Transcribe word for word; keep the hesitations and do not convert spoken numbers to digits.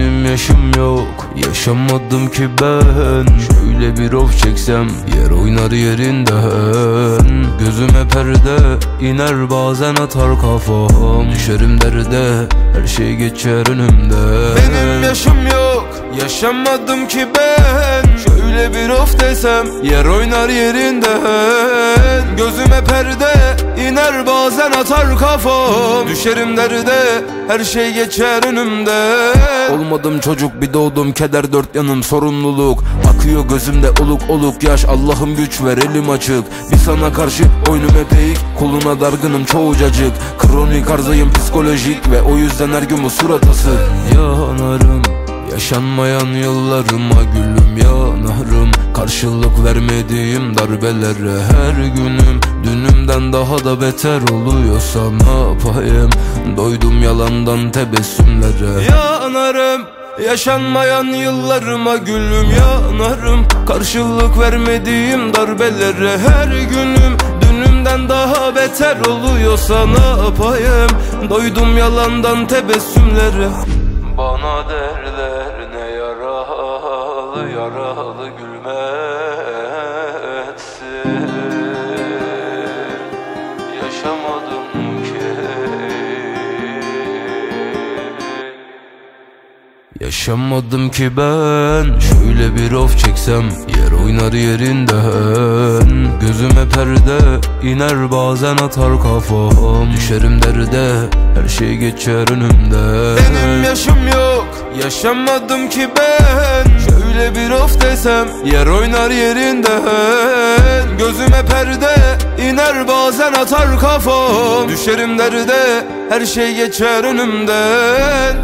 Benim yaşım yok, yaşamadım ki ben. Şöyle bir of çeksem yer oynar yerinden. Gözüme perde iner bazen atar kafam. Düşerim derde her şey geçer önümde. Benim yaşım yok, yaşamadım ki ben. Şöyle bir of desem yer oynar yerinden. Gözüme perde iner bazen atar kafam. Düşerim derde her şey geçer önümde. Olmadım çocuk bir doğdum keder dört yanım sorumluluk. Akıyor gözümde oluk oluk yaş, Allah'ım güç ver elim açık. Bir sana karşı oyunum hep eğik, kuluna dargınım çoğucacık. Kronik arızayım psikolojik ve o yüzden her gün bu surat asık. Yanarım yaşanmayan yıllarıma gülüm, yanarım karşılık vermediğim darbelere her günüm. Dünümden daha da beter oluyorsa ne yapayım? Doydum yalandan tebessümlere. Yanarım yaşanmayan yıllarıma gülüm, yanarım karşılık vermediğim darbelere her günüm. Dünümden daha beter oluyorsa ne yapayım? Doydum yalandan tebessümlere. Bana derler ne yaralı yaralı gülmezsin. Yaşamadım ki, yaşamadım ki ben. Şöyle bir of çeksem yer oynar yerinden. Gözüme perde iner bazen atar kafam. Düşerim derde her şey geçer önümde. Benim yaşım yok, yaşamadım ki ben. Şöyle bir of desem yer oynar yerinden. Gözüme perde iner bazen atar kafam. Düşerim derde her şey geçer önümden.